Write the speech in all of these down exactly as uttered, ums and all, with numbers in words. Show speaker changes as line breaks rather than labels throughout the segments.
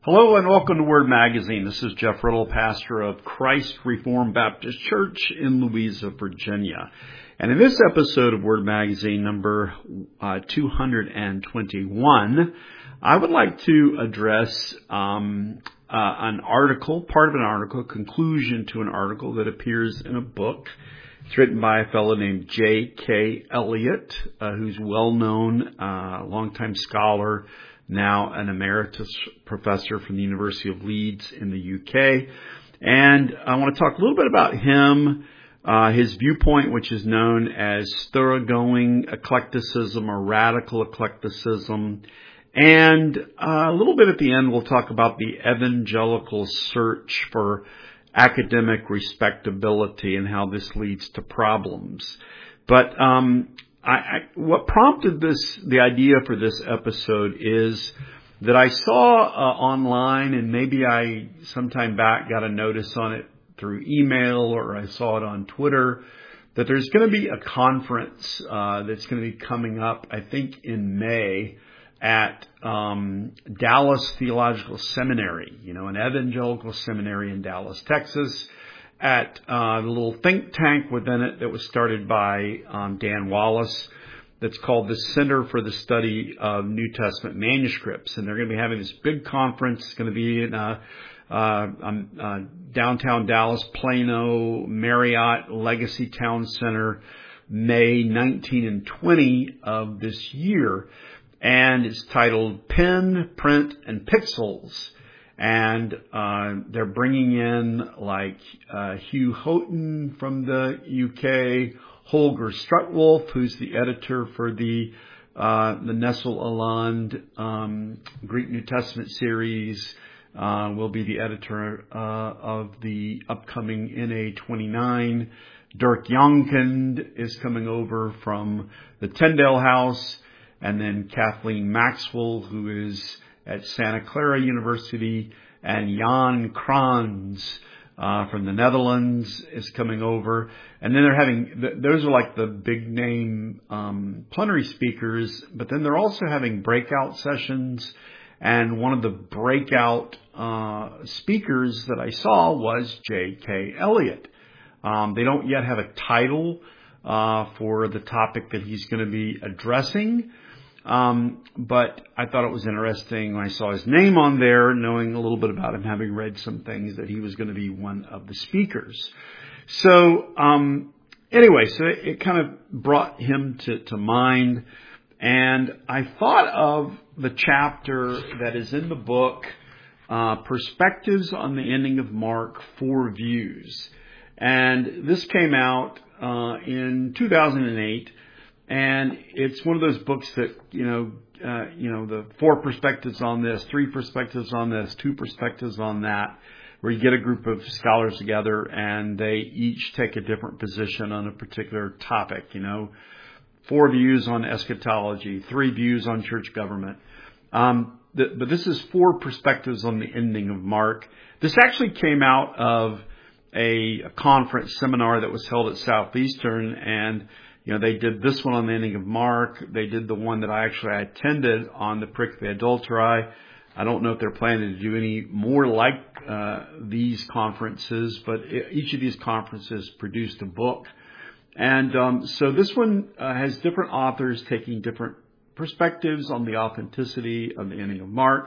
Hello and welcome to Word Magazine. This is Jeff Riddle, pastor of Christ Reformed Baptist Church in Louisa, Virginia. And in this episode of Word Magazine, number uh, two hundred twenty-one, I would like to address um, uh, an article, part of an article, conclusion to an article that appears in a book. It's written by a fellow named J K Elliott, uh, who's well-known, uh, longtime scholar, now an emeritus professor from the University of Leeds in the U K. And I want to talk a little bit about him, uh, his viewpoint, which is known as thoroughgoing eclecticism or radical eclecticism. And uh, a little bit at the end, we'll talk about the evangelical search for academic respectability and how this leads to problems. But um I, I, what prompted this, the idea for this episode is that I saw uh, online, and maybe I sometime back got a notice on it through email or I saw it on Twitter, that there's going to be a conference uh, that's going to be coming up, I think in May, at um, Dallas Theological Seminary, you know, an evangelical seminary in Dallas, Texas, at uh, the little think tank within it that was started by um, Dan Wallace that's called the Center for the Study of New Testament Manuscripts. And they're going to be having this big conference. It's going to be in uh, uh, um, uh, downtown Dallas, Plano, Marriott, Legacy Town Center, May nineteenth and twentieth of this year. And it's titled Pen, Print, and Pixels. And uh they're bringing in like uh Hugh Houghton from the U K, Holger Strutwolf, who's the editor for the uh the Nestle Aland um Greek New Testament series, uh will be the editor uh of the upcoming N A twenty-nine. Dirk Jonkind is coming over from the Tyndale House, and then Kathleen Maxwell, who is at Santa Clara University, and Jan Krans uh, from the Netherlands is coming over. And then they're having, those are like the big name um, plenary speakers, but then they're also having breakout sessions. And one of the breakout uh, speakers that I saw was J K Elliott. Um, they don't yet have a title uh, for the topic that he's going to be addressing. Um, but I thought it was interesting when I saw his name on there, knowing a little bit about him, having read some things, that he was going to be one of the speakers. So, um, anyway, so it, it kind of brought him to, to mind. And I thought of the chapter that is in the book, uh, Perspectives on the Ending of Mark, Four Views. And this came out, uh, in two thousand eight. And it's one of those books that, you know, uh, you know, the four perspectives on this, three perspectives on this, two perspectives on that, where you get a group of scholars together and they each take a different position on a particular topic, you know, four views on eschatology, three views on church government. Um, the, but this is four perspectives on the ending of Mark. This actually came out of a, a conference seminar that was held at Southeastern, and you know, they did this one on the ending of Mark. They did the one that I actually attended on the Prick of the Adulteri. I don't know if they're planning to do any more like uh, these conferences, but each of these conferences produced a book. And um, so this one uh, has different authors taking different perspectives on the authenticity of the ending of Mark.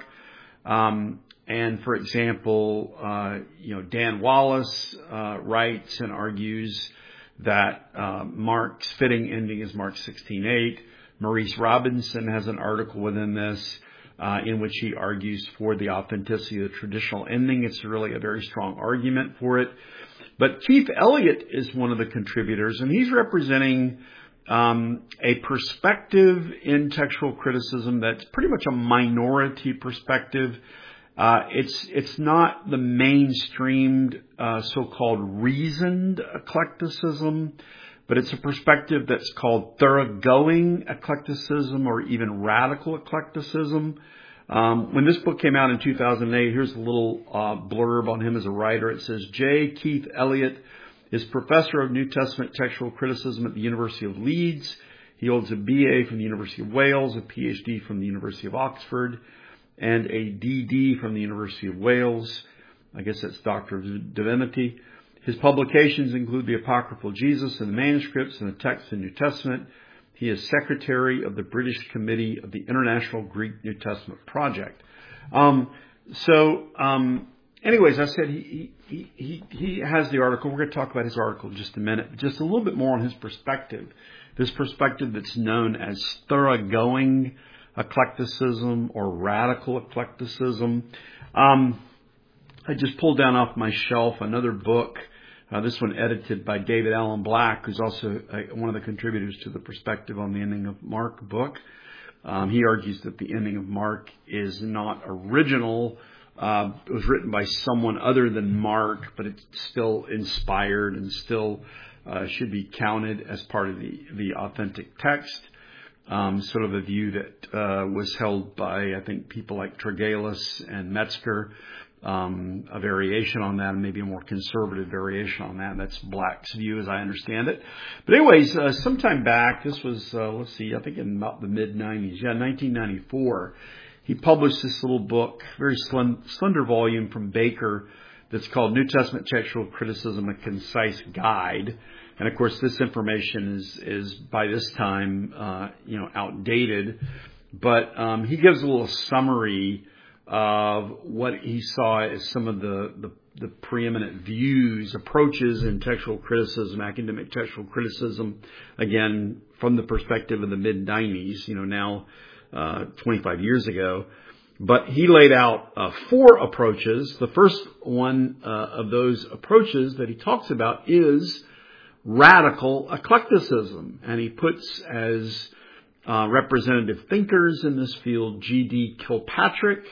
Um, and for example, uh, you know, Dan Wallace uh, writes and argues that uh, Mark's fitting ending is Mark sixteen eight. Maurice Robinson has an article within this uh, in which he argues for the authenticity of the traditional ending. It's really a very strong argument for it. But Keith Elliott is one of the contributors, and he's representing um, a perspective in textual criticism that's pretty much a minority perspective. Uh, it's, it's not the mainstreamed, uh, so-called reasoned eclecticism, but it's a perspective that's called thoroughgoing eclecticism or even radical eclecticism. Um, when this book came out in two thousand eight, here's a little, uh, blurb on him as a writer. It says, J. Keith Elliott is professor of New Testament textual criticism at the University of Leeds. He holds a B A from the University of Wales, a P H D from the University of Oxford. and a D D from the University of Wales. I guess that's Doctor of Divinity. His publications include the Apocryphal Jesus and the manuscripts and the text in the New Testament. He is secretary of the British Committee of the International Greek New Testament Project. Um, so, um, anyways, I said he, he, he, he has the article. We're going to talk about his article in just a minute. Just a little bit more on his perspective. This perspective that's known as thoroughgoing eclecticism or radical eclecticism. Um, I just pulled down off my shelf another book. Uh, this one edited by David Allen Black, who's also uh, one of the contributors to the Perspective on the Ending of Mark book. Um, he argues that the ending of Mark is not original. Uh, it was written by someone other than Mark, but it's still inspired and still uh, should be counted as part of the, the authentic text. Um, sort of a view that uh, was held by, I think, people like Tregelles and Metzger. Um, a variation on that, and maybe a more conservative variation on that. That's Black's view, as I understand it. But anyways, uh, sometime back, this was, uh, let's see, I think in about the mid nineties, yeah, nineteen ninety-four, he published this little book, very slend- slender volume from Baker, that's called New Testament Textual Criticism, A Concise Guide. And of course, this information is, is by this time, uh, you know, outdated. But um, he gives a little summary of what he saw as some of the, the, the preeminent views, approaches in textual criticism, academic textual criticism, again, from the perspective of the mid nineties, you know, now uh, twenty-five years ago. But he laid out uh, four approaches. The first one uh, of those approaches that he talks about is radical eclecticism. And he puts as uh, representative thinkers in this field G D Kilpatrick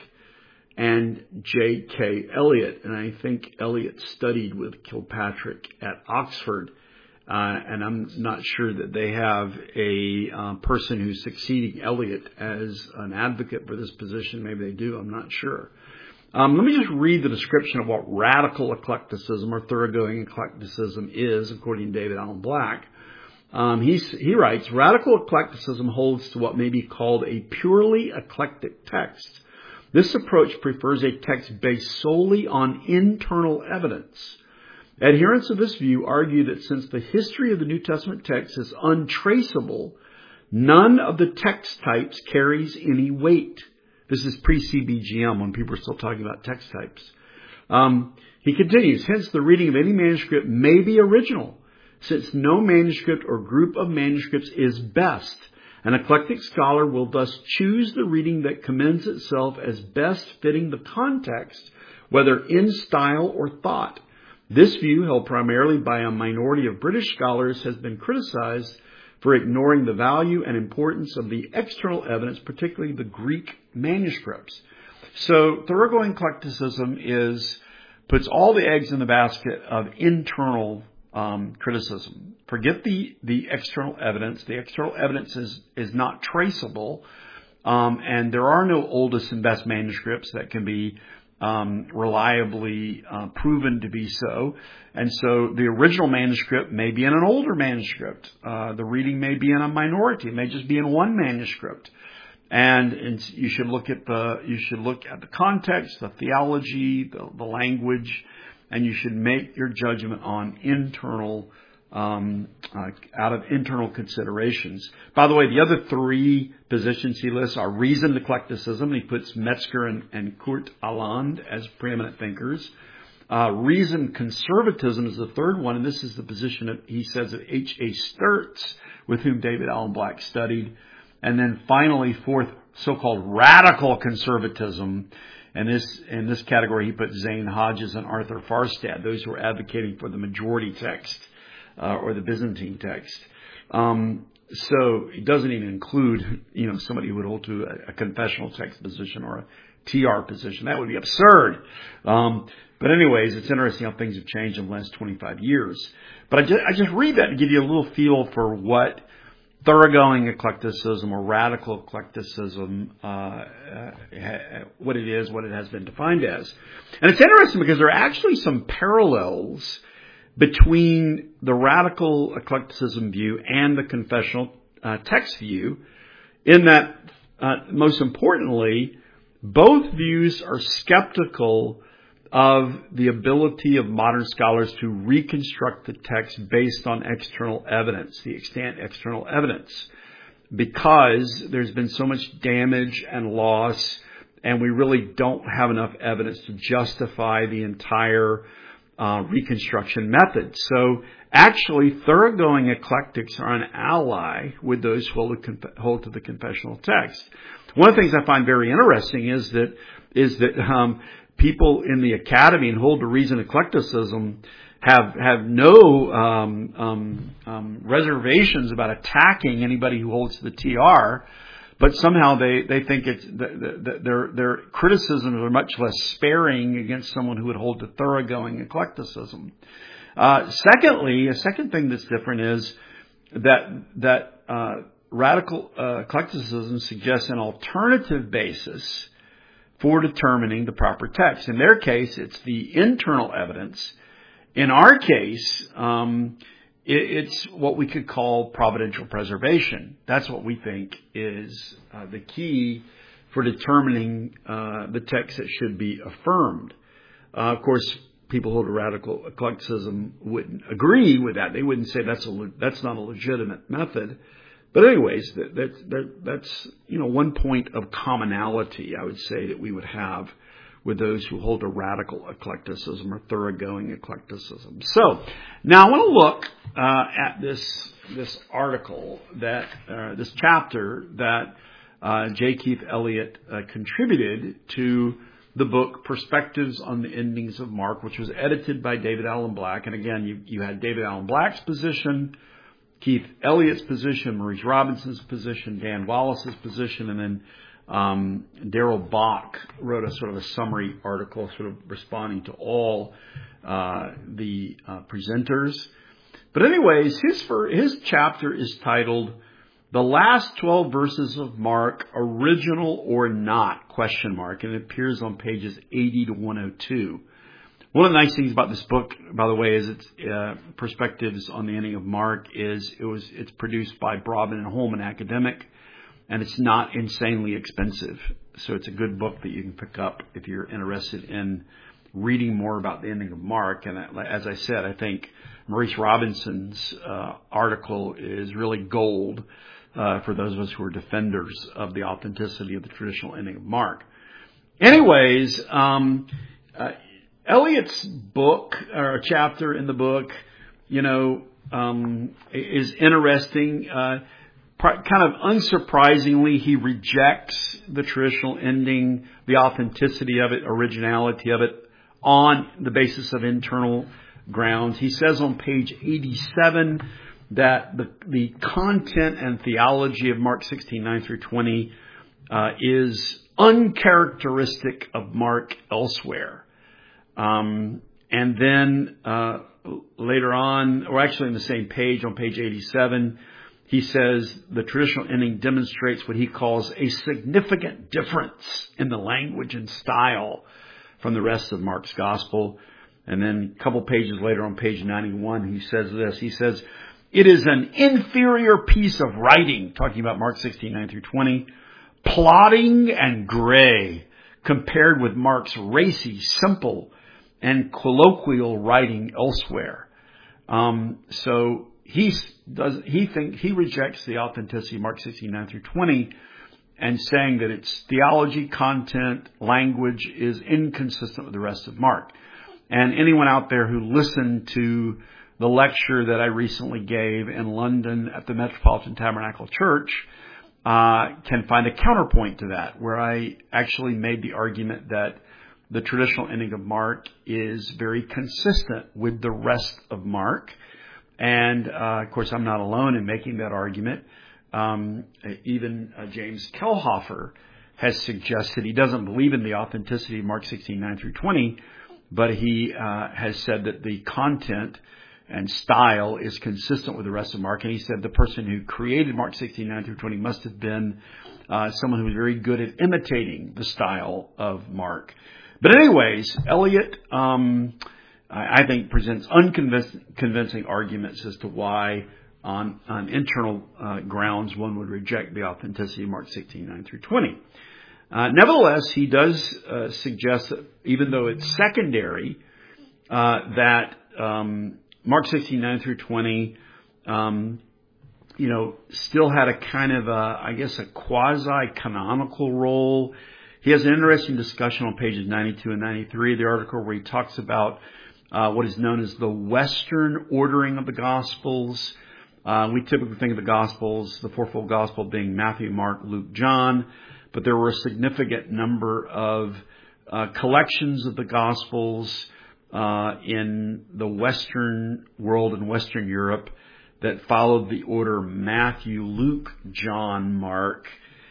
and J K Elliott. And I think Elliott studied with Kilpatrick at Oxford. Uh, and I'm not sure that they have a uh, person who's succeeding Elliott as an advocate for this position. Maybe they do. I'm not sure. Um, let me just read the description of what radical eclecticism or thoroughgoing eclecticism is, according to David Allen Black. Um, he's, he writes, radical eclecticism holds to what may be called a purely eclectic text. This approach prefers a text based solely on internal evidence. Adherents of this view argue that since the history of the New Testament text is untraceable, none of the text types carries any weight. This is pre-C B G M when people are still talking about text types. Um, he continues, hence the reading of any manuscript may be original, since no manuscript or group of manuscripts is best. An eclectic scholar will thus choose the reading that commends itself as best fitting the context, whether in style or thought. This view, held primarily by a minority of British scholars, has been criticized for ignoring the value and importance of the external evidence, particularly the Greek manuscripts. So thoroughgoing eclecticism is puts all the eggs in the basket of internal um, criticism. Forget the, the external evidence. The external evidence is, is not traceable, um, and there are no oldest and best manuscripts that can be Um, reliably uh, proven to be so. And so the original manuscript may be in an older manuscript. Uh, the reading may be in a minority. It may just be in one manuscript. And, and you should look at the you should look at the context, the theology, the, the language, and you should make your judgment on internal Um, uh, out of internal considerations. By the way, the other three positions he lists are reasoned eclecticism. He puts Metzger and, and Kurt Aland as preeminent thinkers. Uh, reasoned conservatism is the third one, and this is the position that he says of H A Sturtz, with whom David Allen Black studied. And then finally, fourth, so-called radical conservatism. And this, in this category, he put Zane Hodges and Arthur Farstad, those who are advocating for the majority text. Uh, or the Byzantine text. Um, so it doesn't even include, you know, somebody who would hold to a, a confessional text position or a T R position. That would be absurd. Um, but anyways, it's interesting how things have changed in the last twenty-five years. But I just, I just read that to give you a little feel for what thoroughgoing eclecticism or radical eclecticism, uh, uh, what it is, what it has been defined as. And it's interesting because there are actually some parallels between the radical eclecticism view and the confessional uh, text view, in that, uh, most importantly, Both views are skeptical of the ability of modern scholars to reconstruct the text based on external evidence, the extant external evidence, because there's been so much damage and loss, and we really don't have enough evidence to justify the entire uh, reconstruction method. So actually, thoroughgoing eclectics are an ally with those who hold, hold to the confessional text. One of the things I find very interesting is that is that um, people in the academy and hold to reason eclecticism have have no um, um, um, reservations about attacking anybody who holds to the T R, but somehow they, they think it's that their their criticisms are much less sparing against someone who would hold to thoroughgoing eclecticism. Uh, secondly, a second thing that's different is that that uh, radical uh, eclecticism suggests an alternative basis for determining the proper text. In their case, it's the internal evidence. In our case, um, it, it's what we could call providential preservation. That's what we think is uh, the key for determining uh, the text that should be affirmed. Uh, of course, people who hold to radical eclecticism wouldn't agree with that. They wouldn't say that's a that's not a legitimate method. But anyways, that, that, that, that's, you know, one point of commonality, I would say, that we would have with those who hold to radical eclecticism or thoroughgoing eclecticism. So now I want to look uh, at this this article, that uh, this chapter that uh, J. Keith Elliott uh, contributed to the book Perspectives on the Endings of Mark, which was edited by David Alan Black. And again, you, you had David Alan Black's position, Keith Elliott's position, Maurice Robinson's position, Dan Wallace's position, and then um, Darrell Bock wrote a sort of a summary article sort of responding to all uh, the uh, presenters. But anyways, his, for, his chapter is titled The Last twelve Verses of Mark, Original or Not, question mark, and it appears on pages eighty to one oh two. One of the nice things about this book, by the way, is its uh, Perspectives on the Ending of Mark is it was it's produced by Broadman and Holman Academic, and it's not insanely expensive. So it's a good book that you can pick up if you're interested in reading more about the ending of Mark. And as I said, I think Maurice Robinson's uh, article is really gold uh, for those of us who are defenders of the authenticity of the traditional ending of Mark. Anyways, um, uh, Elliott's book, or chapter in the book, you know, um, is interesting. Uh, kind of unsurprisingly, he rejects the traditional ending, the authenticity of it, originality of it, on the basis of internal grounds. He says on page eighty-seven that the, the content and theology of Mark sixteen, nine through twenty uh, is uncharacteristic of Mark elsewhere. Um, and then, uh, later on, or actually in the same page, on page eighty-seven, he says the traditional ending demonstrates what he calls a significant difference in the language and style from the rest of Mark's gospel. And then a couple pages later on page ninety-one, he says this. He says, it is an inferior piece of writing, talking about Mark sixteen, nine through twenty, plodding and gray, compared with Mark's racy, simple, and colloquial writing elsewhere. Um, so he does he think he rejects the authenticity of Mark sixteen, nine through twenty, and saying that its theology, content, language is inconsistent with the rest of Mark. And anyone out there who listened to the lecture that I recently gave in London at the Metropolitan Tabernacle Church uh, can find a counterpoint to that, where I actually made the argument that the traditional ending of Mark is very consistent with the rest of Mark. And, uh, of course, I'm not alone in making that argument. Um, even uh, James Kelhofer has suggested he doesn't believe in the authenticity of Mark sixteen, nine through twenty, but he uh, has said that the content and style is consistent with the rest of Mark. And he said the person who created Mark sixteen, nine through twenty must have been uh, someone who was very good at imitating the style of Mark. But anyways, Elliott, um, I think, presents unconvincing arguments as to why on, on internal uh, grounds one would reject the authenticity of Mark sixteen, nine through twenty. Uh, nevertheless, he does uh, suggest that even though it's secondary, uh, that um, Mark sixteen, nine through twenty, um, you know, still had a kind of a, I guess, a quasi-canonical role. He has an interesting discussion on pages ninety-two and ninety-three of the article where he talks about uh, what is known as the Western ordering of the Gospels. Uh, we typically think of the Gospels, the fourfold Gospel being Matthew, Mark, Luke, John, but there were a significant number of uh, collections of the Gospels uh, in the Western world and Western Europe that followed the order Matthew, Luke, John, Mark.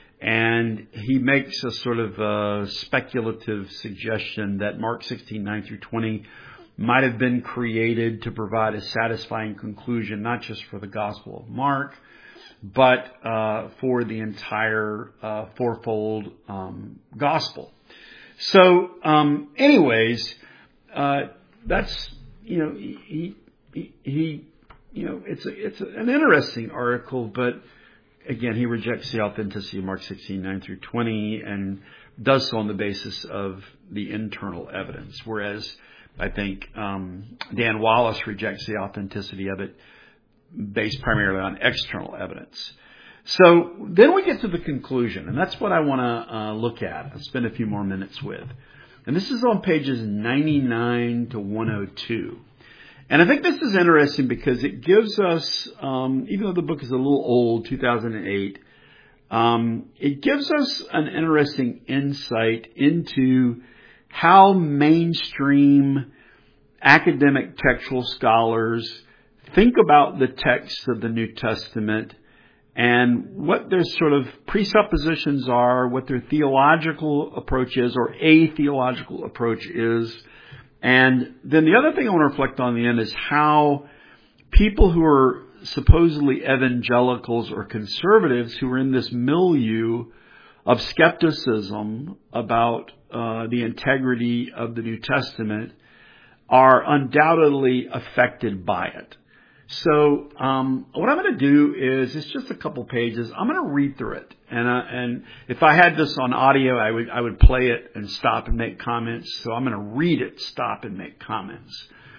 And he makes a sort of uh, speculative suggestion that Mark sixteen, nine through twenty might have been created to provide a satisfying conclusion, not just for the Gospel of Mark, but uh, for the entire uh, fourfold um, Gospel. So, um, anyways, uh, that's, you know, he, he, he you know, it's a, it's a, an interesting article, but again, he rejects the authenticity of Mark sixteen, nine through twenty and does so on the basis of the internal evidence. Whereas I think um, Dan Wallace rejects the authenticity of it based primarily on external evidence. So then we get to the conclusion, and that's what I want to uh, look at and spend a few more minutes with. And this is on pages ninety-nine to one oh two. And I think this is interesting because it gives us, um, even though the book is a little old, two thousand eight, um, it gives us an interesting insight into how mainstream academic textual scholars think about the text of the New Testament and what their sort of presuppositions are, what their theological approach is or a theological approach is. And then the other thing I want to reflect on in the end is how people who are supposedly evangelicals or conservatives who are in this milieu of skepticism about uh, the integrity of the New Testament are undoubtedly affected by it. So um, what I'm going to do is, it's just a couple pages. I'm going to read through it, and uh, and if I had this on audio, I would I would play it and stop and make comments. So I'm going to read it, stop, and make comments.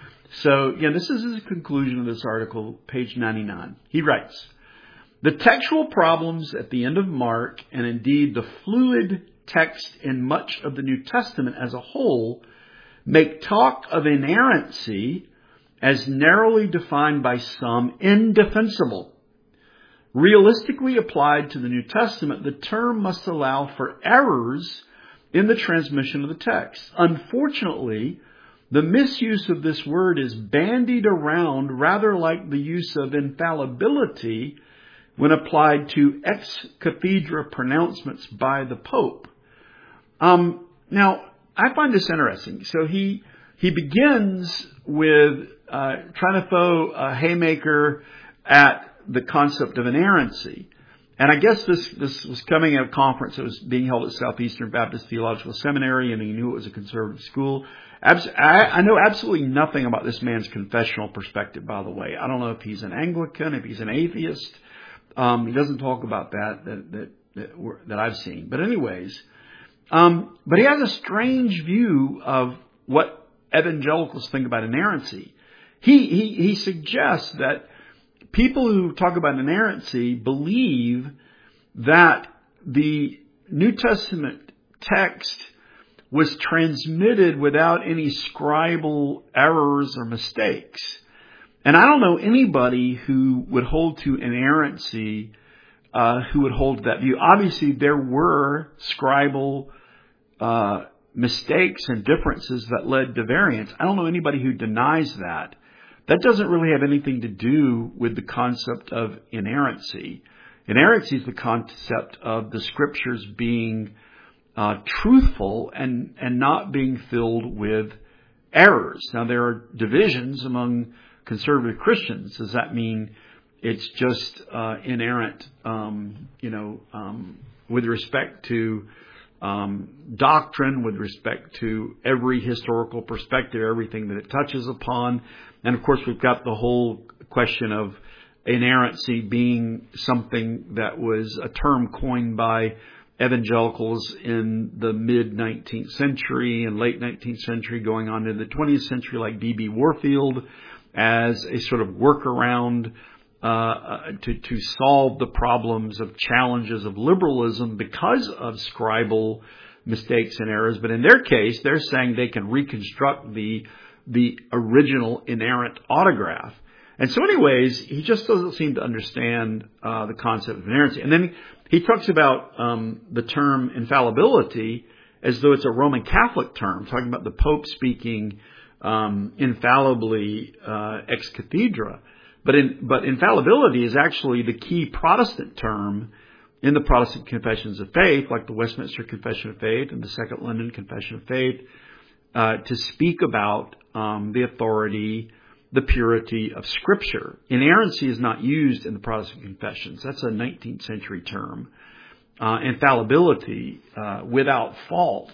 So yeah, this is the conclusion of this article, page ninety-nine. He writes, "The textual problems at the end of Mark, and indeed the fluid text in much of the New Testament as a whole, make talk of inerrancy as narrowly defined by some, indefensible. Realistically applied to the New Testament, the term must allow for errors in the transmission of the text. Unfortunately, the misuse of this word is bandied around rather like the use of infallibility when applied to ex cathedra pronouncements by the Pope." Um, now, I find this interesting. So he he begins with uh, trying to throw a haymaker at the concept of inerrancy. And I guess this, this was coming at a conference that was being held at Southeastern Baptist Theological Seminary, and he knew it was a conservative school. Abs- I, I know absolutely nothing about this man's confessional perspective, by the way. I don't know if he's an Anglican, if he's an atheist. Um, he doesn't talk about that that that, that, we're, that I've seen. But anyways, um, but he has a strange view of what evangelicals think about inerrancy. He, he, he suggests that people who talk about inerrancy believe that the New Testament text was transmitted without any scribal errors or mistakes. And I don't know anybody who would hold to inerrancy uh, who would hold that view. Obviously, there were scribal uh, mistakes and differences that led to variance. I don't know anybody who denies that. That doesn't really have anything to do with the concept of inerrancy. Inerrancy is the concept of the scriptures being uh, truthful and, and not being filled with errors. Now, there are divisions among conservative Christians. Does that mean it's just uh, inerrant, um, you know, um, with respect to um, doctrine, with respect to every historical perspective, everything that it touches upon? And, of course, we've got the whole question of inerrancy being something that was a term coined by evangelicals in the mid-nineteenth century and late nineteenth century going on into the twentieth century, like D B Warfield, as a sort of workaround uh, to, to solve the problems of challenges of liberalism because of scribal mistakes and errors. But in their case, they're saying they can reconstruct the the original inerrant autograph. And so anyways, he just doesn't seem to understand uh, the concept of inerrancy. And then he talks about um, the term infallibility as though it's a Roman Catholic term, talking about the Pope speaking um, infallibly uh, ex cathedra. But in, but infallibility is actually the key Protestant term in the Protestant confessions of faith, like the Westminster Confession of Faith and the Second London Confession of Faith, uh, to speak about um, the authority, the purity of Scripture. Inerrancy is not used in the Protestant confessions. That's a nineteenth century term. Uh, infallibility, uh, without fault,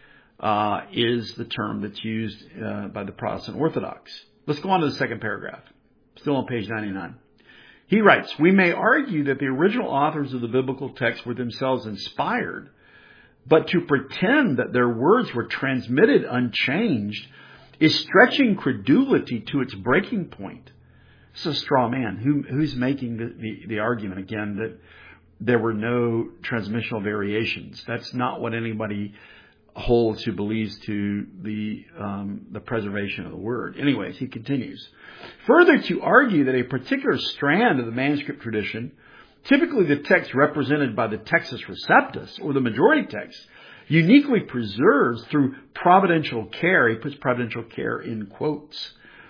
uh, is the term that's used uh, by the Protestant Orthodox. Let's go on to the second paragraph. Still on page ninety-nine. He writes, "We may argue that the original authors of the biblical text were themselves inspired, but to pretend that their words were transmitted unchanged is stretching credulity to its breaking point." It's a straw man. Who, who's making the, the, the argument, again, that there were no transmissional variations? That's not what anybody holds who believes to the um, the preservation of the word. Anyways, he continues. "Further, to argue that a particular strand of the manuscript tradition, typically the text represented by the Textus Receptus, or the majority text, uniquely preserves through providential care," he puts providential care in quotes,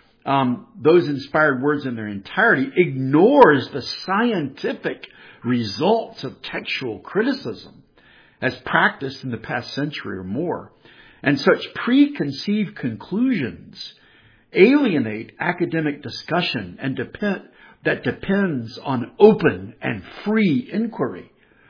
um, "those inspired words in their entirety, ignores the scientific results of textual criticism as practiced in the past century or more, and such preconceived conclusions alienate academic discussion and depend, that depends on open and free inquiry.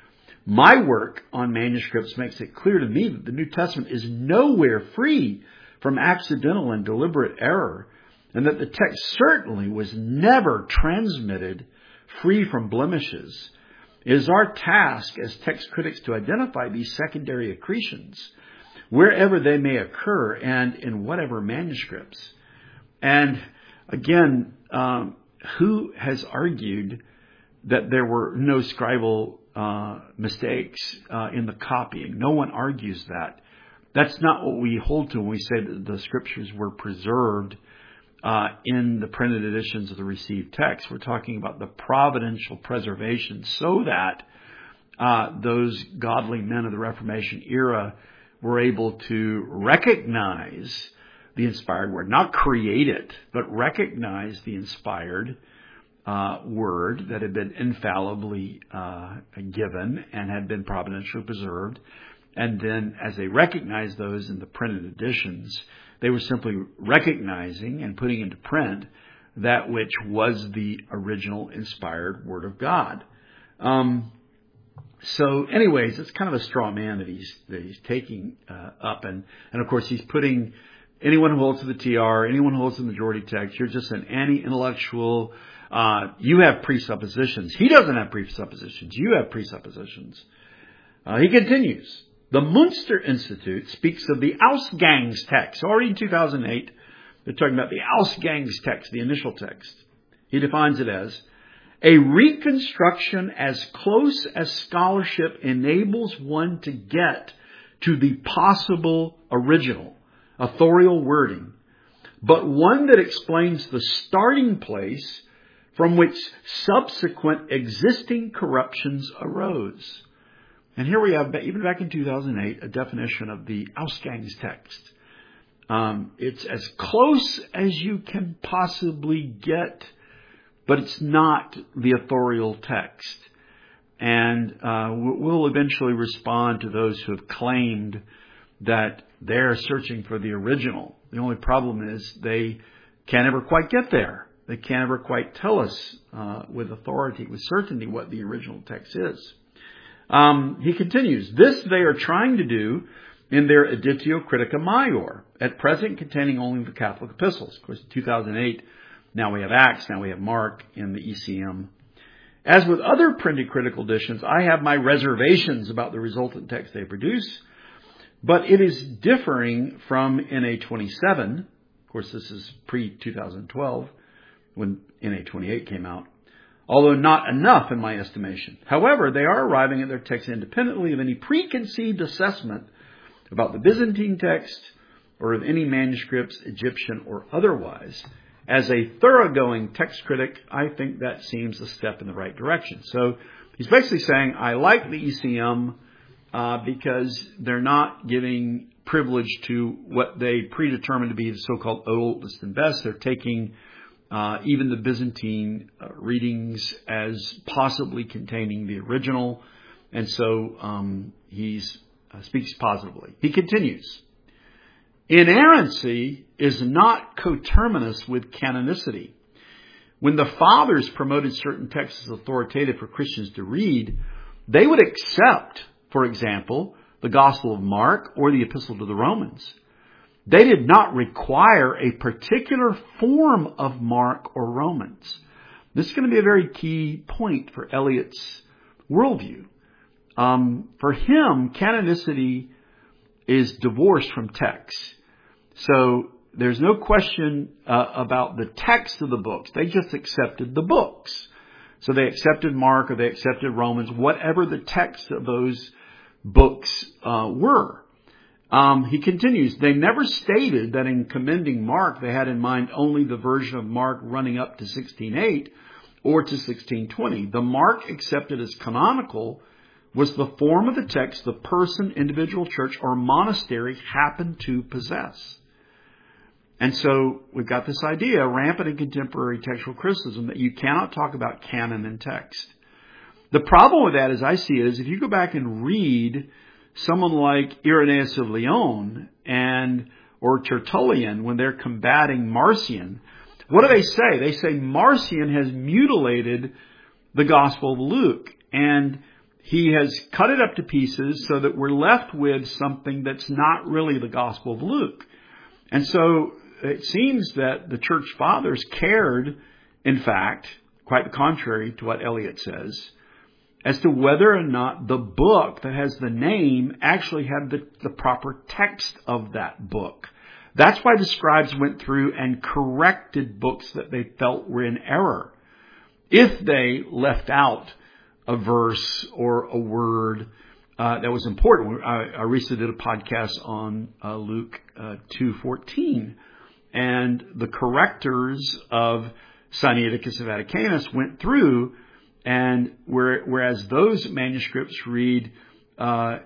My work on manuscripts makes it clear to me that the New Testament is nowhere free from accidental and deliberate error, and that the text certainly was never transmitted free from blemishes. It is our task as text critics to identify these secondary accretions, wherever they may occur and in whatever manuscripts." And again, um, who has argued that there were no scribal uh, mistakes uh, in the copying? No one argues that. That's not what we hold to when we say that the scriptures were preserved uh, in the printed editions of the received text. We're talking about the providential preservation so that uh, those godly men of the Reformation era were able to recognize the inspired word, not create it, but recognize the inspired uh, word that had been infallibly uh, given and had been providentially preserved. And then as they recognized those in the printed editions, they were simply recognizing and putting into print that which was the original inspired Word of God. Um, so anyways, it's kind of a straw man that he's, that he's taking uh, up. And, and of course, he's putting anyone who holds to the T R, anyone who holds to the majority text, you're just an anti-intellectual. Uh, you have presuppositions. He doesn't have presuppositions. You have presuppositions. Uh, he continues. "The Munster Institute speaks of the Ausgangs text." Already in two thousand eight, they're talking about the Ausgangs text, the initial text. He defines it as a reconstruction as close as scholarship enables one to get to the possible original authorial wording, but one that explains the starting place from which subsequent existing corruptions arose. And here we have, even back in two thousand eight, a definition of the Ausgangs text. Um, it's as close as you can possibly get, but it's not the authorial text. And uh, we'll eventually respond to those who have claimed that they're searching for the original. The only problem is they can't ever quite get there. They can't ever quite tell us uh, with authority, with certainty, what the original text is. Um, he continues, "This they are trying to do in their Editio Critica Maior, at present containing only the Catholic epistles." Of course, in two thousand eight, now we have Acts, now we have Mark in the E C M. As with other printed critical editions, I have my reservations about the resultant text they produce, but it is differing from N A twenty-seven. Of course, this is pre twenty twelve when N A twenty-eight came out, although not enough in my estimation. However, they are arriving at their text independently of any preconceived assessment about the Byzantine text or of any manuscripts, Egyptian or otherwise. As a thoroughgoing text critic, I think that seems a step in the right direction. So he's basically saying, I like the E C M uh, because they're not giving privilege to what they predetermine to be the so-called oldest and best. They're taking uh, even the Byzantine uh, readings as possibly containing the original. And so um, he uh, speaks positively. He continues. Inerrancy is not coterminous with canonicity. When the fathers promoted certain texts as authoritative for Christians to read, they would accept, for example, the Gospel of Mark or the Epistle to the Romans. They did not require a particular form of Mark or Romans. This is going to be a very key point for Eliot's worldview. Um, for him, canonicity is divorced from text. So there's no question uh, about the text of the books. They just accepted the books. So they accepted Mark or they accepted Romans, whatever the text of those books uh, were. Um, he continues, they never stated that in commending Mark they had in mind only the version of Mark running up to sixteen eight or to sixteen twenty. The Mark accepted as canonical was the form of the text the person, individual church, or monastery happened to possess. And so we've got this idea, rampant in contemporary textual criticism, that you cannot talk about canon and text. The problem with that, as I see it, is if you go back and read someone like Irenaeus of Lyon and or Tertullian when they're combating Marcion, what do they say? They say Marcion has mutilated the Gospel of Luke, and he has cut it up to pieces so that we're left with something that's not really the Gospel of Luke. And so it seems that the church fathers cared, in fact, quite the contrary to what Eliot says, as to whether or not the book that has the name actually had the, the proper text of that book. That's why the scribes went through and corrected books that they felt were in error. If they left out a verse or a word uh, that was important. I, I recently did a podcast on uh, Luke uh, two fourteen, and the correctors of Sinaiticus and Vaticanus went through, and where, whereas those manuscripts read uh,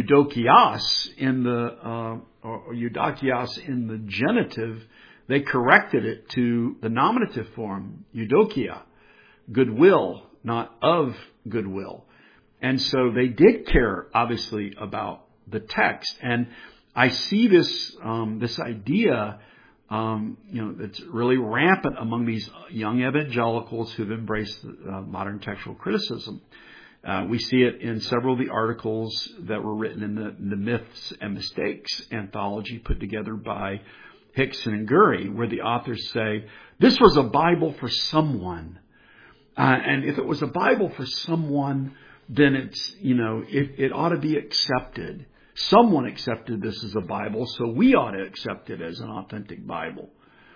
Eudokios in the uh, or Eudokios in the genitive, they corrected it to the nominative form, Eudokia, goodwill, not of goodwill. And so they did care, obviously, about the text. And I see this um, this idea, um, you know, that's really rampant among these young evangelicals who've embraced uh, modern textual criticism. Uh, we see it in several of the articles that were written in the, in the Myths and Mistakes anthology put together by Hickson and Gurry, where the authors say, this was a Bible for someone. Uh, and if it was a Bible for someone, then it's, you know, it, it ought to be accepted. Someone accepted this as a Bible, so we ought to accept it as an authentic Bible.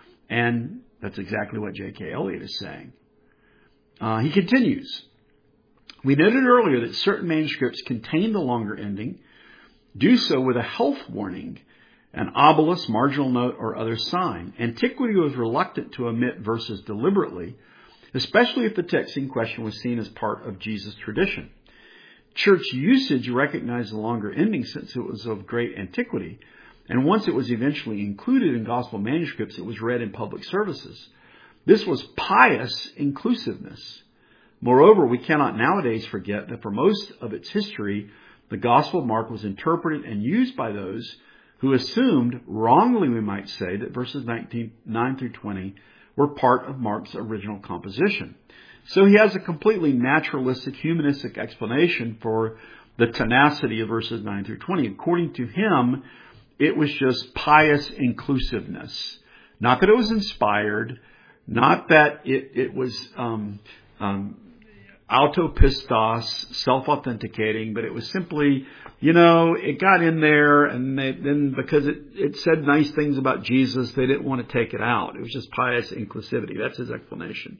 And that's exactly what J K Eliot is saying. Uh, he continues. We noted earlier that certain manuscripts contain the longer ending, do so with a health warning, an obelus, marginal note, or other sign. Antiquity was reluctant to omit verses deliberately, especially if the text in question was seen as part of Jesus' tradition. Church usage recognized the longer ending since it was of great antiquity, and once it was eventually included in gospel manuscripts, it was read in public services. This was pious inclusiveness. Moreover, we cannot nowadays forget that for most of its history, the Gospel of Mark was interpreted and used by those who assumed, wrongly we might say, that verses nineteen, nine through twenty were part of Mark's original composition. So he has a completely naturalistic, humanistic explanation for the tenacity of verses nine through twenty. According to him, it was just pious inclusiveness. Not that it was inspired, not that it, it was um, um, autopistos, self-authenticating, but it was simply, you know, it got in there, and they, then because it, it said nice things about Jesus, they didn't want to take it out. It was just pious inclusivity. That's his explanation.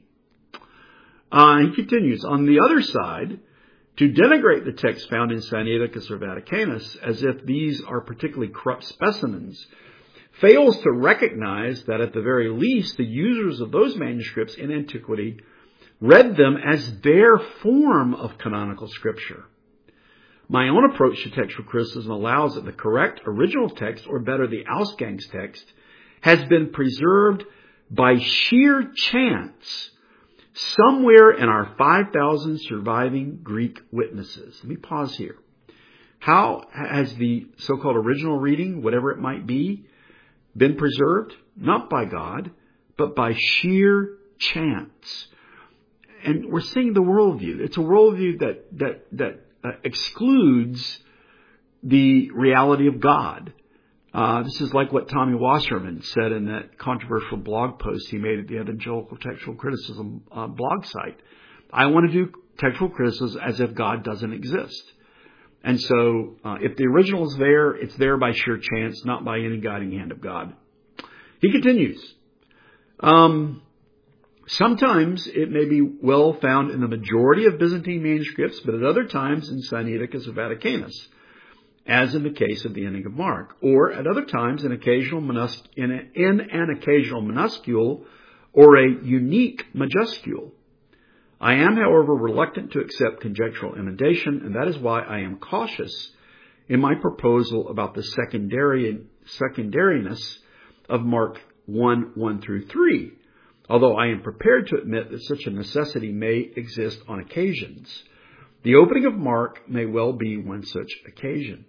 Uh, he continues, on the other side, to denigrate the text found in Sinaiticus or Vaticanus as if these are particularly corrupt specimens fails to recognize that at the very least the users of those manuscripts in antiquity read them as their form of canonical scripture. My own approach to textual criticism allows that the correct original text, or better the Ausgangstext, has been preserved by sheer chance somewhere in our five thousand surviving Greek witnesses. Let me pause here. How has the so-called original reading, whatever it might be, been preserved? Not by God, but by sheer chance. And we're seeing the worldview. It's a worldview that that that uh, excludes the reality of God. Uh, this is like what Tommy Wasserman said in that controversial blog post he made at the Evangelical Textual Criticism uh, blog site. I want to do textual criticism as if God doesn't exist. And so uh, if the original is there, it's there by sheer chance, not by any guiding hand of God. He continues. Um, sometimes it may be well found in the majority of Byzantine manuscripts, but at other times in Sinaiticus or Vaticanus, as in the case of the ending of Mark, or at other times in, occasional minus- in, a, in an occasional minuscule or a unique majuscule. I am, however, reluctant to accept conjectural emendation, and that is why I am cautious in my proposal about the secondary, secondariness of Mark one, one through three, although I am prepared to admit that such a necessity may exist on occasions. The opening of Mark may well be one such occasion.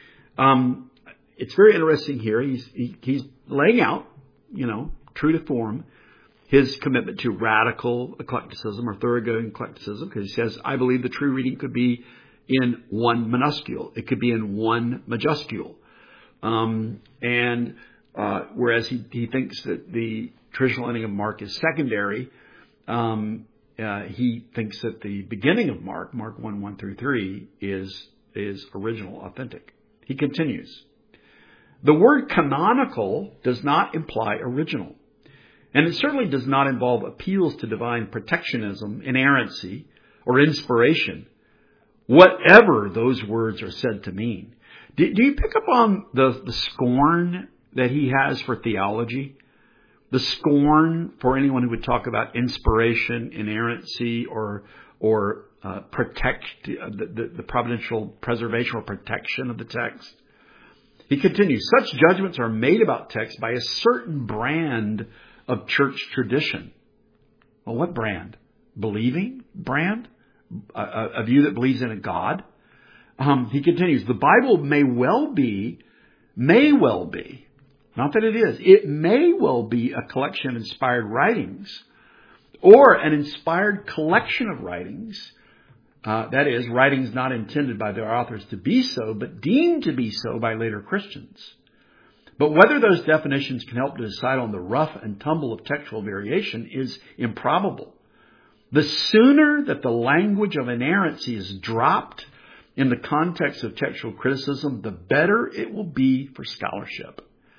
Um, it's very interesting here. He's, he, he's laying out, you know, true to form, his commitment to radical eclecticism or thoroughgoing eclecticism, because he says, I believe the true reading could be in one minuscule. It could be in one majuscule. Um, and uh, whereas he, he thinks that the traditional ending of Mark is secondary, um, uh, he thinks that the beginning of Mark, Mark one, one through three, is, is original, authentic. He continues, the word canonical does not imply original. And it certainly does not involve appeals to divine protectionism, inerrancy, or inspiration, whatever those words are said to mean. Do, do you pick up on the, the scorn that he has for theology? The scorn for anyone who would talk about inspiration, inerrancy, or or uh, protect the, the, the providential preservation or protection of the text. He continues, such judgments are made about text by a certain brand of church tradition. Well, what brand? Believing brand? A, a view that believes in a God? Um, he continues, the Bible may well be, may well be, not that it is, it may well be a collection of inspired writings, or an inspired collection of writings, uh, that is, writings not intended by their authors to be so, but deemed to be so by later Christians. But whether those definitions can help to decide on the rough and tumble of textual variation is improbable. The sooner that the language of inerrancy is dropped in the context of textual criticism, the better it will be for scholarship.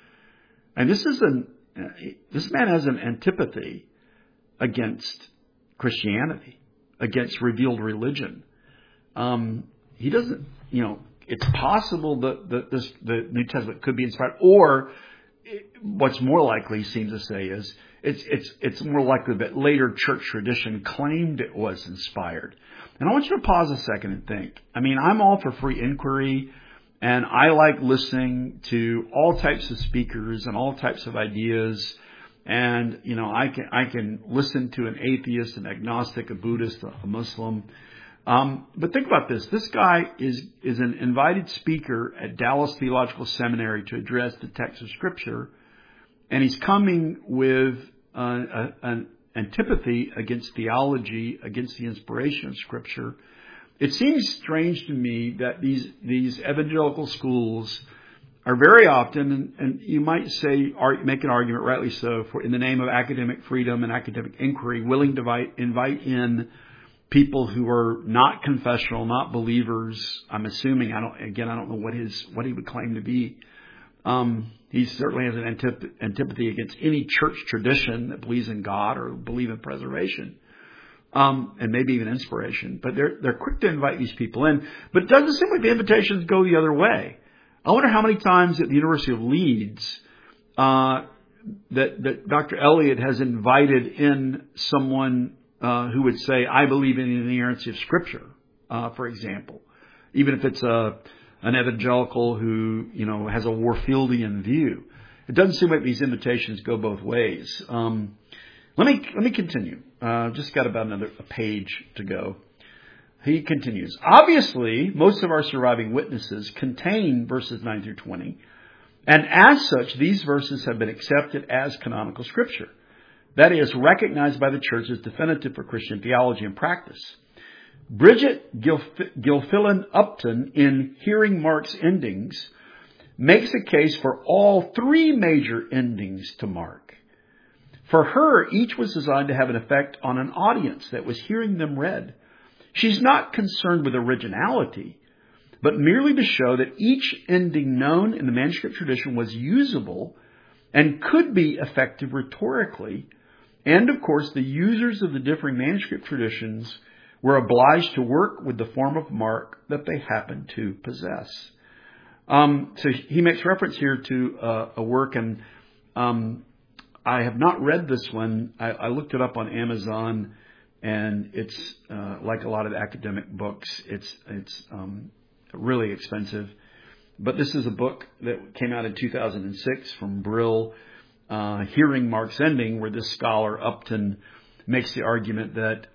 And this is an this man has an antipathy against Christianity, against revealed religion. Um, he doesn't, you know. It's possible that the, this, the New Testament could be inspired, or what's more likely, he seems to say, is it's it's it's more likely that later church tradition claimed it was inspired. And I want you to pause a second and think. I mean, I'm all for free inquiry, and I like listening to all types of speakers and all types of ideas. And you know, I can I can listen to an atheist, an agnostic, a Buddhist, a Muslim. Um, but think about this. This guy is, is an invited speaker at Dallas Theological Seminary to address the text of Scripture. And he's coming with uh, a, an antipathy against theology, against the inspiration of Scripture. It seems strange to me that these, these evangelical schools are very often, and, and you might say, make an argument, rightly so, for in the name of academic freedom and academic inquiry, willing to invite, invite in people who are not confessional, not believers. I'm assuming, I don't, again, I don't know what his, what he would claim to be. Um, he certainly has an antip- antipathy against any church tradition that believes in God or believe in preservation. Um, and maybe even inspiration. But they're, they're quick to invite these people in. But it doesn't seem like the invitations go the other way. I wonder how many times at the University of Leeds, uh, that, that Doctor Elliott has invited in someone, uh, who would say, I believe in the inerrancy of Scripture, uh, for example. Even if it's a, an evangelical who, you know, has a Warfieldian view. It doesn't seem like these invitations go both ways. Um, let me, let me continue. Uh, just got about another a page to go. He continues. Obviously, most of our surviving witnesses contain verses nine through twenty. And as such, these verses have been accepted as canonical Scripture. That is, recognized by the Church as definitive for Christian theology and practice. Bridget Gilf- Gilfillan Upton, in Hearing Mark's Endings, makes a case for all three major endings to Mark. For her, each was designed to have an effect on an audience that was hearing them read. She's not concerned with originality, but merely to show that each ending known in the manuscript tradition was usable and could be effective rhetorically. And, of course, the users of the differing manuscript traditions were obliged to work with the form of Mark that they happened to possess. Um, so he makes reference here to uh, a work, and um, I have not read this one. I, I looked it up on Amazon, and it's uh, like a lot of academic books. It's it's um, really expensive. But this is a book that came out in two thousand six from Brill, uh, Hearing Mark's Ending, where this scholar, Upton, makes the argument that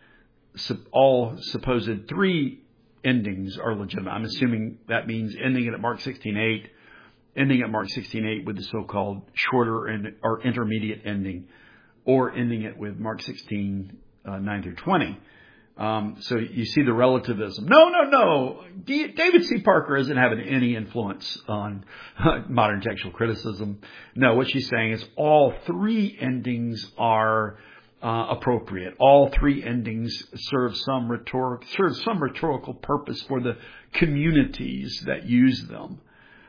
all supposed three endings are legitimate. I'm assuming that means ending it at Mark sixteen eight, ending at Mark sixteen eight with the so-called shorter and or intermediate ending, or ending it with Mark sixteen nine through twenty. Um, so you see the relativism. No, no, no. D- David C. Parker isn't having any influence on modern textual criticism. No, what she's saying is all three endings are uh, appropriate. All three endings serve some rhetoric, serve some rhetorical purpose for the communities that use them.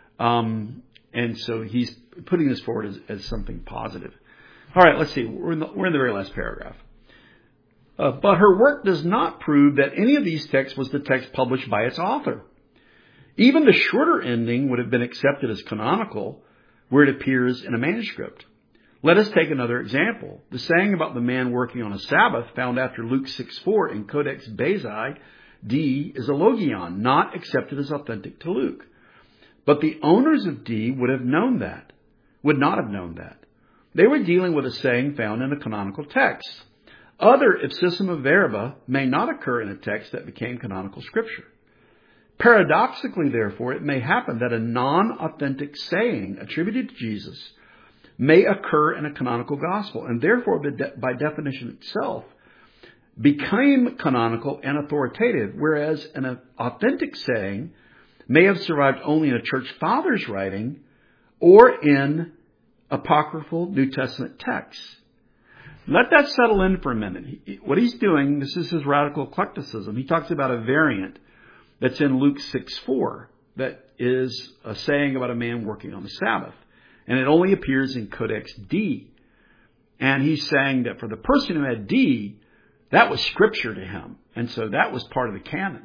Um, and so he's putting this forward as, as something positive. All right, let's see. We're in the, we're in the very last paragraph. Uh, but her work does not prove that any of these texts was the text published by its author. Even the shorter ending would have been accepted as canonical where it appears in a manuscript. Let us take another example. The saying about the man working on a Sabbath found after Luke six four in Codex Bezae D is a logion, not accepted as authentic to Luke. But the owners of D would have known that, would not have known that. They were dealing with a saying found in a canonical text. Other ipsissima verba may not occur in a text that became canonical Scripture. Paradoxically, therefore, it may happen that a non-authentic saying attributed to Jesus may occur in a canonical gospel, and therefore, by definition itself, became canonical and authoritative, whereas an authentic saying may have survived only in a church father's writing or in apocryphal New Testament texts. Let that settle in for a minute. He, what he's doing, this is his radical eclecticism. He talks about a variant that's in Luke six four that is a saying about a man working on the Sabbath. And it only appears in Codex D. And he's saying that for the person who had D, that was Scripture to him. And so that was part of the canon.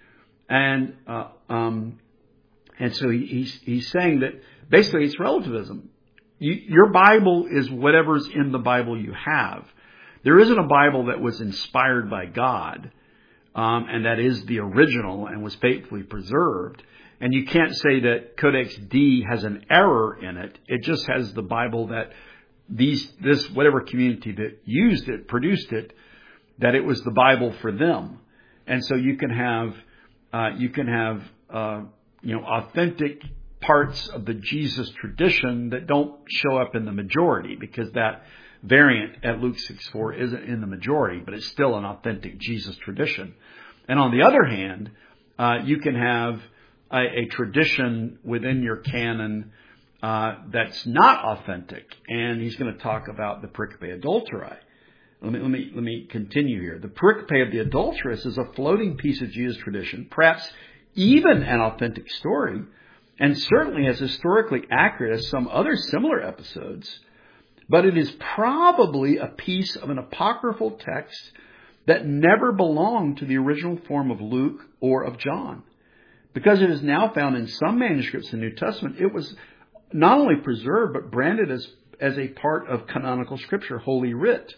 And uh, um, and so he, he's, he's saying that basically it's relativism. You, your Bible is whatever's in the Bible you have. There isn't a Bible that was inspired by God, um, and that is the original and was faithfully preserved. And you can't say that Codex D has an error in it. It just has the Bible that these, this, whatever community that used it, produced it, that it was the Bible for them. And so you can have, uh, you can have, uh, you know, authentic parts of the Jesus tradition that don't show up in the majority, because that variant at Luke six four isn't in the majority, but it's still an authentic Jesus tradition. And on the other hand, uh, you can have a, a tradition within your canon uh, that's not authentic. And he's going to talk about the Pericope Adulterae. Let me, let me, let me continue here. The pericope of the adulteress is a floating piece of Jewish tradition, perhaps even an authentic story, and certainly as historically accurate as some other similar episodes, but it is probably a piece of an apocryphal text that never belonged to the original form of Luke or of John. Because it is now found in some manuscripts in the New Testament, it was not only preserved, but branded as, as a part of canonical scripture, Holy Writ.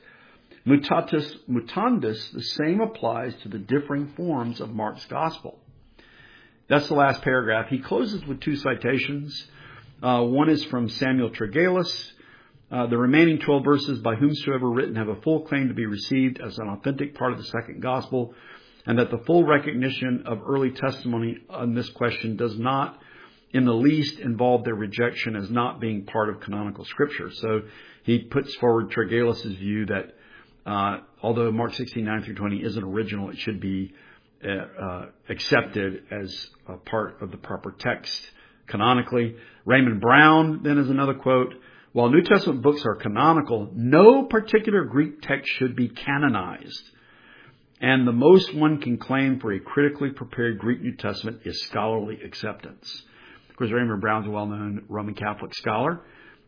Mutatis mutandis, the same applies to the differing forms of Mark's gospel. That's the last paragraph. He closes with two citations. Uh, one is from Samuel Tregales. Uh, the remaining twelve verses, by whomsoever written, have a full claim to be received as an authentic part of the second gospel, and that the full recognition of early testimony on this question does not in the least involve their rejection as not being part of canonical scripture. So he puts forward Tregales' view that uh, although Mark sixteen, nine through twenty isn't original, it should be uh, uh, accepted as a part of the proper text canonically. Raymond Brown then is another quote. While New Testament books are canonical, no particular Greek text should be canonized. And the most one can claim for a critically prepared Greek New Testament is scholarly acceptance. Of course, Raymond Brown's a well-known Roman Catholic scholar,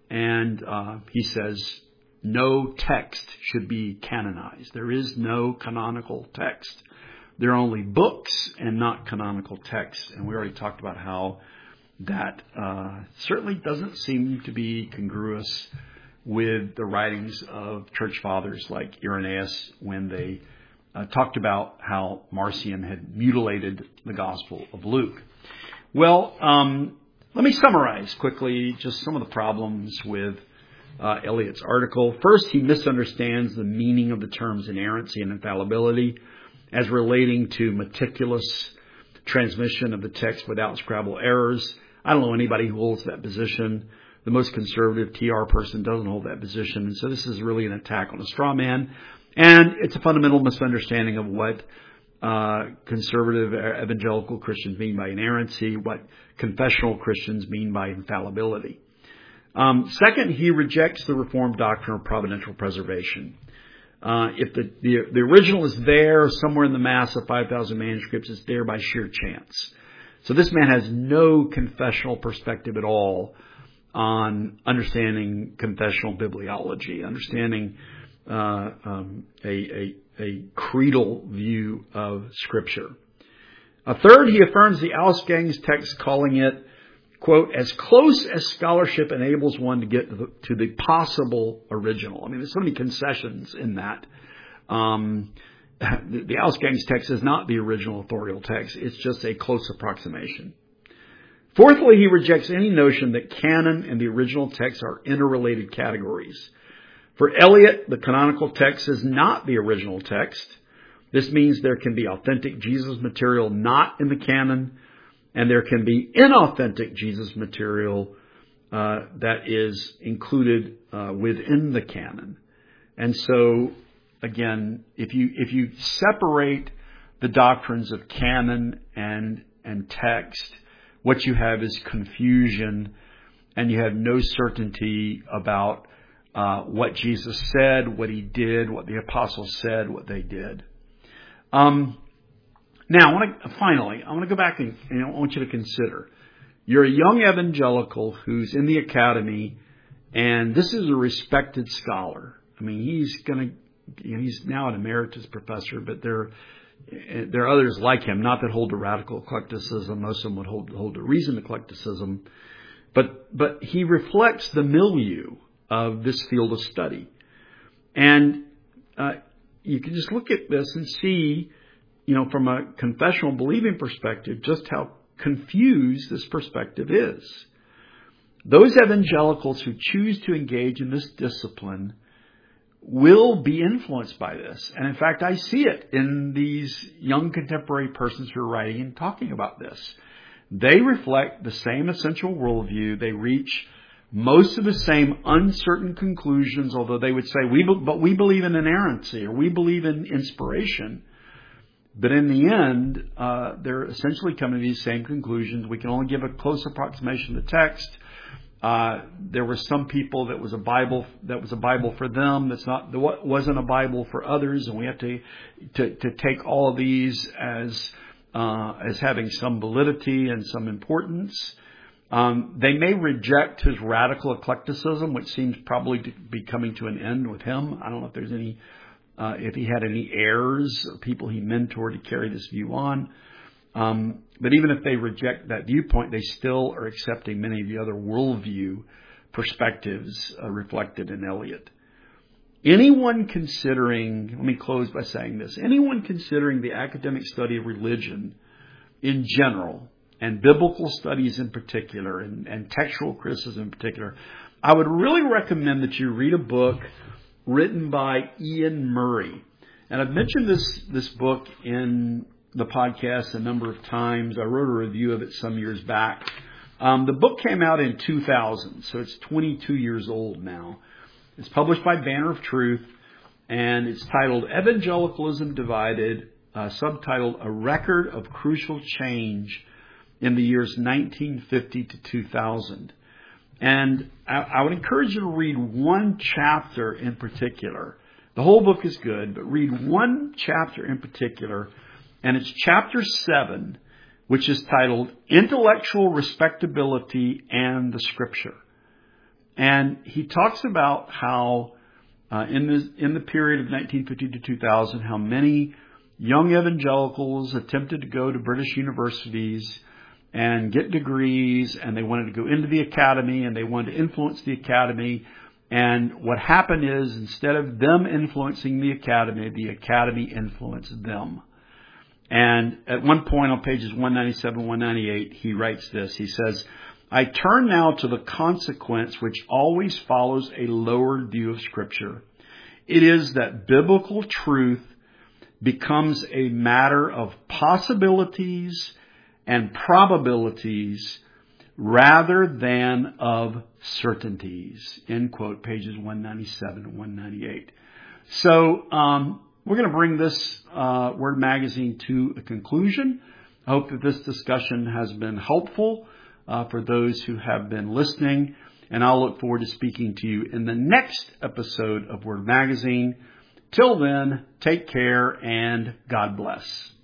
and uh, he says no text should be canonized. There is no canonical text. There are only books and not canonical texts. And we already talked about how that uh, certainly doesn't seem to be congruous with the writings of church fathers like Irenaeus when they uh, talked about how Marcion had mutilated the Gospel of Luke. Well, um, let me summarize quickly just some of the problems with uh, Eliot's article. First, he misunderstands the meaning of the terms inerrancy and infallibility as relating to meticulous transmission of the text without Scrabble errors. I don't know anybody who holds that position. The most conservative T R person doesn't hold that position. And so this is really an attack on a straw man. And it's a fundamental misunderstanding of what uh, conservative evangelical Christians mean by inerrancy, what confessional Christians mean by infallibility. Um, second, he rejects the Reformed doctrine of providential preservation. Uh, if the, the, the original is there somewhere in the mass of five thousand manuscripts, it's there by sheer chance. So this man has no confessional perspective at all on understanding confessional bibliology, understanding uh, um, a, a, a creedal view of Scripture. A third, he affirms the Ausgang's text, calling it, quote, as close as scholarship enables one to get to the, to the possible original. I mean, there's so many concessions in that. Um, the, the Ausgang's text is not the original authorial text. It's just a close approximation. Fourthly, he rejects any notion that canon and the original text are interrelated categories. For Eliot, the canonical text is not the original text. This means there can be authentic Jesus material not in the canon, and there can be inauthentic Jesus material uh, that is included uh, within the canon. And so, again, if you if you separate the doctrines of canon and and text, what you have is confusion, and you have no certainty about uh, what Jesus said, what he did, what the apostles said, what they did. Um, now, I want to, finally, I want to go back and, and I want you to consider. You're a young evangelical who's in the academy, and this is a respected scholar. I mean, he's going to, you know, he's now an emeritus professor, but there, there are others like him, not that hold to radical eclecticism. Most of them would hold, hold to reasoned eclecticism. But, but he reflects the milieu of this field of study. And uh, you can just look at this and see, you know, from a confessional believing perspective, just how confused this perspective is. Those evangelicals who choose to engage in this discipline will be influenced by this. And in fact, I see it in these young contemporary persons who are writing and talking about this. They reflect the same essential worldview. They reach most of the same uncertain conclusions, although they would say, "We, but we believe in inerrancy," or "We believe in inspiration." But in the end, uh, they're essentially coming to these same conclusions. We can only give a close approximation to the text. Uh, there were some people that was a Bible that was a Bible for them. That's not that wasn't a Bible for others, and we have to to, to take all of these as uh, as having some validity and some importance. Um, they may reject his radical eclecticism, which seems probably to be coming to an end with him. I don't know if there's any uh, if he had any heirs or people he mentored to carry this view on. Um, but even if they reject that viewpoint, they still are accepting many of the other worldview perspectives uh, reflected in Eliot. Anyone considering, let me close by saying this, anyone considering the academic study of religion in general, and biblical studies in particular, and, and textual criticism in particular, I would really recommend that you read a book written by Ian Murray. And I've mentioned this, this book in the podcast a number of times. I wrote a review of it some years back. Um, the book came out in two thousand, so it's twenty-two years old now. It's published by Banner of Truth, and it's titled Evangelicalism Divided, uh, subtitled A Record of Crucial Change in the Years nineteen fifty to two thousand. And I, I would encourage you to read one chapter in particular. The whole book is good, but read one chapter in particular. And it's chapter seven, which is titled Intellectual Respectability and the Scripture. And he talks about how uh, in the in the period of nineteen fifty to two thousand, how many young evangelicals attempted to go to British universities and get degrees, and they wanted to go into the academy, and they wanted to influence the academy. And what happened is, instead of them influencing the academy, the academy influenced them. And at one point on pages one ninety-seven, one ninety-eight, he writes this. He says, I turn now to the consequence which always follows a lowered view of Scripture. It is that biblical truth becomes a matter of possibilities and probabilities rather than of certainties. End quote, pages one ninety-seven and one ninety-eight. So, um, we're going to bring this uh, Word Magazine to a conclusion. I hope that this discussion has been helpful uh, for those who have been listening, and I'll look forward to speaking to you in the next episode of Word Magazine. Till then, take care and God bless.